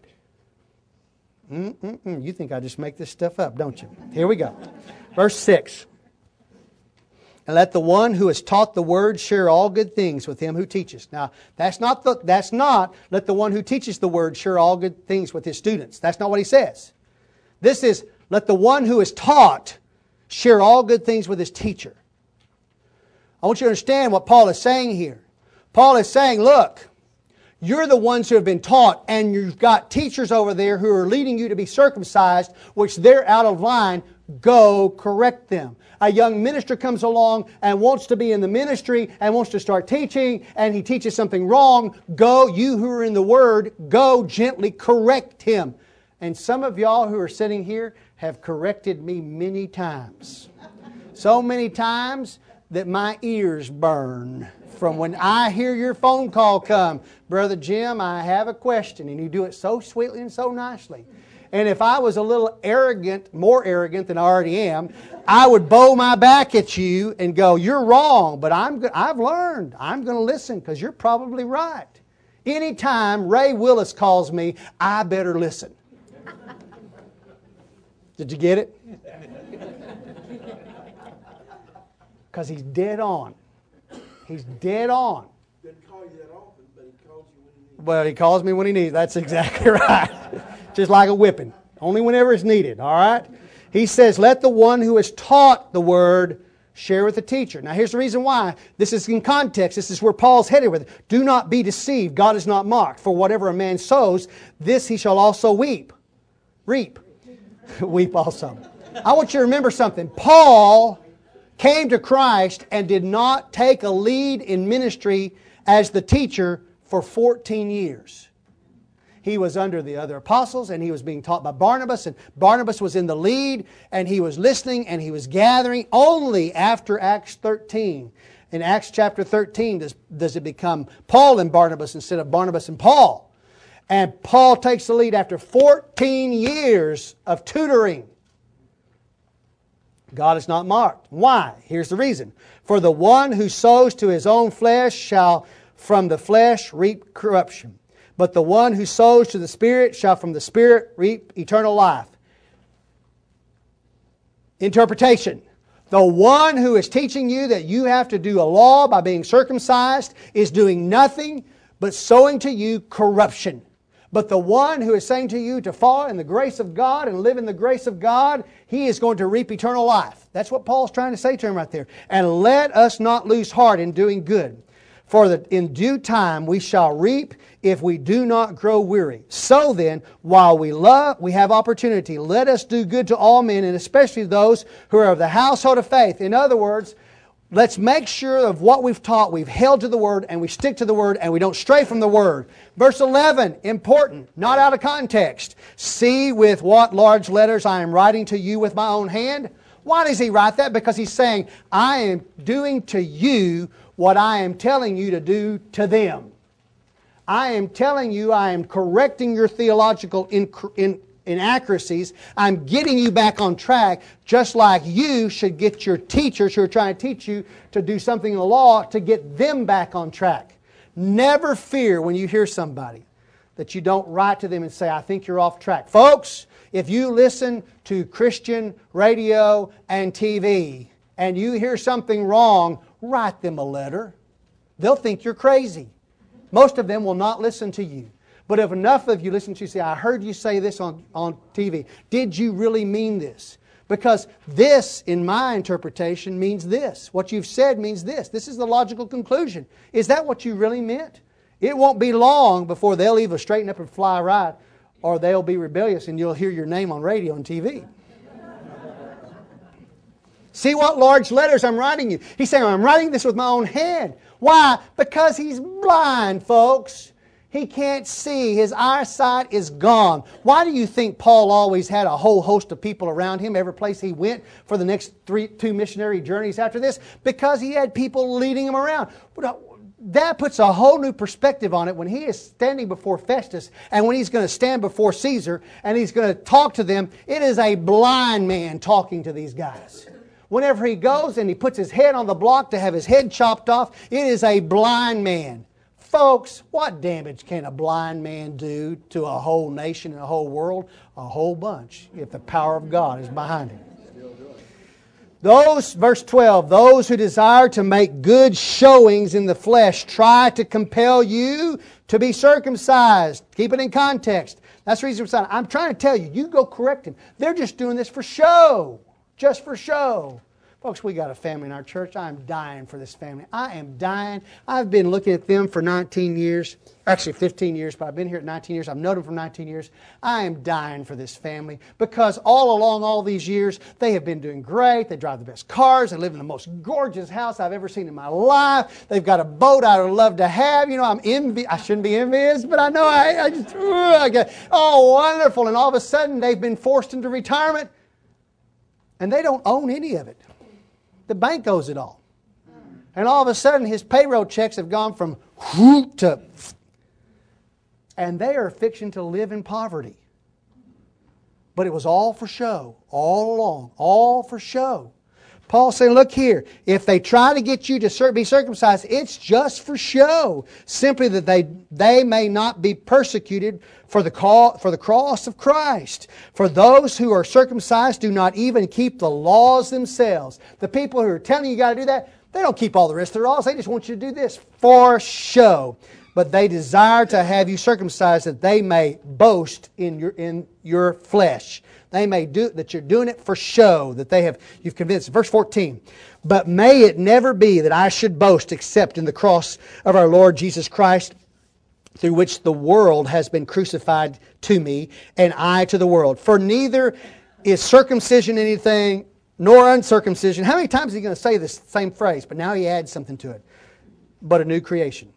Speaker 1: You think I just make this stuff up, don't you? Here we go. Verse 6. And let the one who has taught the word share all good things with him who teaches. Now, that's not let the one who teaches the word share all good things with his students. That's not what he says. This is let the one who is taught share all good things with his teacher. I want you to understand what Paul is saying here. Paul is saying, look, you're the ones who have been taught, and you've got teachers over there who are leading you to be circumcised, which they're out of line. Go correct them. A young minister comes along and wants to be in the ministry and wants to start teaching, and he teaches something wrong. Go, you who are in the Word, go gently correct him. And some of y'all who are sitting here have corrected me many times. So many times that my ears burn from when I hear your phone call come. Brother Jim, I have a question. And you do it so sweetly and so nicely. And if I was a little arrogant, more arrogant than I already am, I would bow my back at you and go, you're wrong, but I've learned. I'm going to listen because you're probably right. Anytime Ray Willis calls me, I better listen. Did you get it? Because he's dead on. He's dead on.
Speaker 2: Doesn't call you that often, but he calls you when he needs.
Speaker 1: Well, he calls me when he needs. That's exactly right. Just like a whipping. Only whenever it's needed, all right? He says, let the one who has taught the word share with the teacher. Now, here's the reason why. This is in context. This is where Paul's headed with it. Do not be deceived. God is not mocked. For whatever a man sows, this he shall also reap. Weep also. I want you to remember something. Paul came to Christ and did not take a lead in ministry as the teacher for 14 years. He was under the other apostles and he was being taught by Barnabas, and Barnabas was in the lead and he was listening and he was gathering. Only after Acts 13, in Acts chapter 13, does it become Paul and Barnabas instead of Barnabas and Paul. And Paul takes the lead after 14 years of tutoring. God is not mocked. Why? Here's the reason. For the one who sows to his own flesh shall from the flesh reap corruption. But the one who sows to the Spirit shall from the Spirit reap eternal life. Interpretation. The one who is teaching you that you have to do a law by being circumcised is doing nothing but sowing to you corruption. But the one who is saying to you to follow in the grace of God and live in the grace of God, he is going to reap eternal life. That's what Paul's trying to say to him right there. And let us not lose heart in doing good. For in due time we shall reap if we do not grow weary. So then, while we have opportunity, let us do good to all men, and especially those who are of the household of faith. In other words, let's make sure of what we've taught, we've held to the Word, and we stick to the Word, and we don't stray from the Word. Verse 11, important, not out of context. See with what large letters I am writing to you with my own hand. Why does he write that? Because he's saying, I am doing to you what I am telling you to do to them. I am telling you, I am correcting your theological inaccuracies. I'm getting you back on track, just like you should get your teachers who are trying to teach you to do something in the law to get them back on track. Never fear when you hear somebody that you don't write to them and say, I think you're off track. Folks, if you listen to Christian radio and TV and you hear something wrong, write them a letter. They'll think you're crazy. Most of them will not listen to you. But if enough of you listen to you say, I heard you say this on TV. Did you really mean this? Because this, in my interpretation, means this. What you've said means this. This is the logical conclusion. Is that what you really meant? It won't be long before they'll either straighten up and fly right, or they'll be rebellious and you'll hear your name on radio and TV. See what large letters I'm writing you. He's saying, I'm writing this with my own hand. Why? Because he's blind, folks. He can't see. His eyesight is gone. Why do you think Paul always had a whole host of people around him every place he went for the next two missionary journeys after this? Because he had people leading him around. That puts a whole new perspective on it when he is standing before Festus and when he's going to stand before Caesar and he's going to talk to them. It is a blind man talking to these guys. Whenever he goes and he puts his head on the block to have his head chopped off, it is a blind man. Folks, what damage can a blind man do to a whole nation and a whole world? A whole bunch, if the power of God is behind him. Verse 12, those who desire to make good showings in the flesh try to compel you to be circumcised. Keep it in context. That's the reason I'm trying to tell you, you go correct him. They're just doing this for show. Just for show. Folks, we got a family in our church. I am dying for this family. I am dying. I've been looking at them for 19 years. Actually 15 years, but I've been here at 19 years. I've known them for 19 years. I am dying for this family because all along all these years, they have been doing great. They drive the best cars. They live in the most gorgeous house I've ever seen in my life. They've got a boat I would love to have. You know, I shouldn't be envious, but I know I get, oh, wonderful. And all of a sudden, they've been forced into retirement. And they don't own any of it. The bank owes it all. And all of a sudden, his payroll checks have gone from whoop to... And they are fixing to live in poverty. But it was all for show. All along. All for show. Paul's saying, look here. If they try to get you to be circumcised, it's just for show. Simply that they may not be persecuted for the cross of Christ. For those who are circumcised do not even keep the laws themselves. The people who are telling you got to do that, they don't keep all the rest of the laws. They just want you to do this for show. But they desire to have you circumcised that they may boast in your flesh. They may do that you're doing it for show, that you've convinced. Verse 14. But may it never be that I should boast except in the cross of our Lord Jesus Christ, through which the world has been crucified to me, and I to the world. For neither is circumcision anything, nor uncircumcision. How many times is he going to say this same phrase? But now he adds something to it. But a new creation.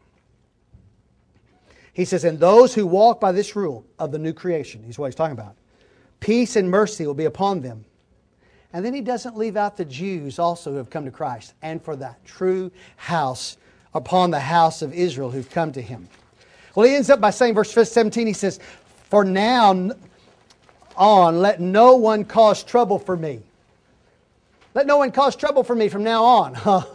Speaker 1: He says, and those who walk by this rule of the new creation, is what he's talking about, peace and mercy will be upon them. And then he doesn't leave out the Jews also who have come to Christ, and for that true house, upon the house of Israel who've come to him. Well, he ends up by saying, verse 17, he says, for now on, let no one cause trouble for me. Let no one cause trouble for me from now on.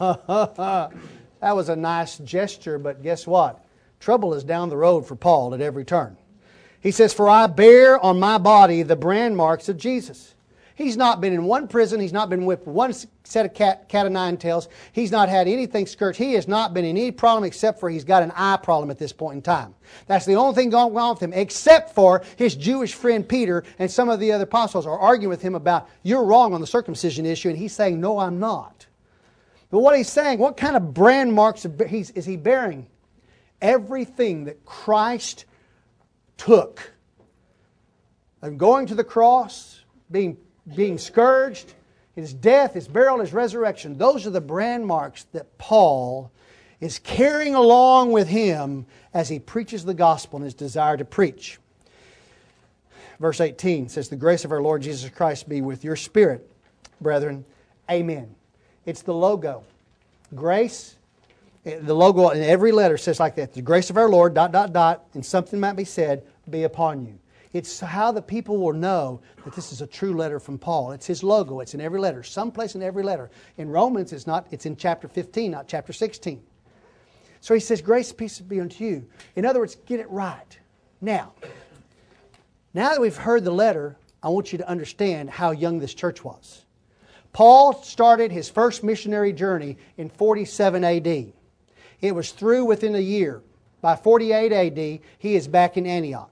Speaker 1: That was a nice gesture, but guess what? Trouble is down the road for Paul at every turn. He says, for I bear on my body the brand marks of Jesus. He's not been in one prison. He's not been whipped one set of cat of nine tails. He's not had anything scourged. He has not been in any problem except for he's got an eye problem at this point in time. That's the only thing going on with him, except for his Jewish friend Peter and some of the other apostles are arguing with him about, you're wrong on the circumcision issue, and he's saying, no, I'm not. But what he's saying, what kind of brand marks is he bearing? Everything that Christ took. And going to the cross, being scourged, His death, His burial, His resurrection. Those are the brand marks that Paul is carrying along with him as he preaches the gospel and his desire to preach. Verse 18 says, the grace of our Lord Jesus Christ be with your spirit, brethren. Amen. It's the logo. Grace, the logo in every letter says like that. The grace of our Lord, ... and something might be said, be upon you. It's how the people will know that this is a true letter from Paul. It's his logo. It's in every letter. Someplace in every letter. In Romans, it's not. It's in chapter 15, not chapter 16. So he says, grace and peace be unto you. In other words, get it right. Now that we've heard the letter, I want you to understand how young this church was. Paul started his first missionary journey in 47 A.D. It was through within a year. By 48 A.D., he is back in Antioch.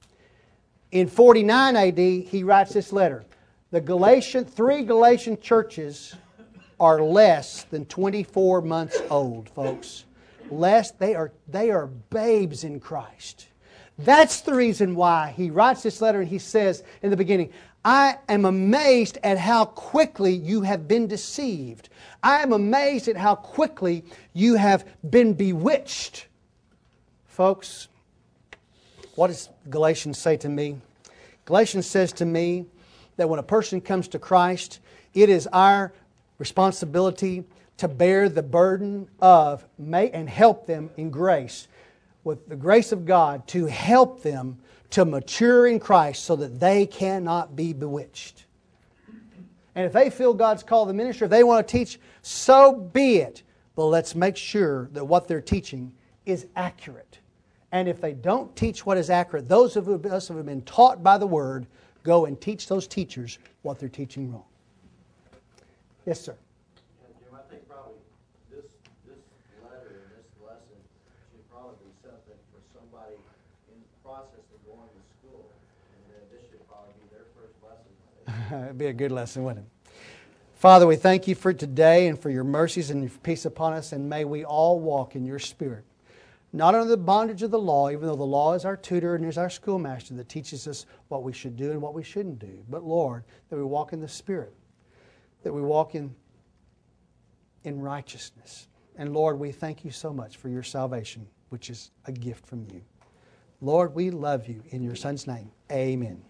Speaker 1: In 49 A.D., he writes this letter. The three Galatian churches are less than 24 months old, folks. They are babes in Christ. That's the reason why he writes this letter and he says in the beginning, I am amazed at how quickly you have been deceived. I am amazed at how quickly you have been bewitched. Folks, what does Galatians say to me? Galatians says to me that when a person comes to Christ, it is our responsibility to bear the burden of and help them in grace, with the grace of God, to help them to mature in Christ so that they cannot be bewitched. And if they feel God's called the ministry, if they want to teach, so be it. But let's make sure that what they're teaching is accurate. And if they don't teach what is accurate, those of us who have been taught by the Word, go and teach those teachers what they're teaching wrong. Yes, sir.
Speaker 3: Yeah, Jim, I think probably this letter and this lesson should probably be something for somebody in the process of going to school. And this should probably be their first lesson.
Speaker 1: It'd be a good lesson, wouldn't it? Father, we thank you for today and for your mercies and your peace upon us, and may we all walk in your Spirit. Not under the bondage of the law, even though the law is our tutor and is our schoolmaster that teaches us what we should do and what we shouldn't do. But Lord, that we walk in the Spirit, that we walk in righteousness. And Lord, we thank you so much for your salvation, which is a gift from you. Lord, we love you. In your Son's name, amen.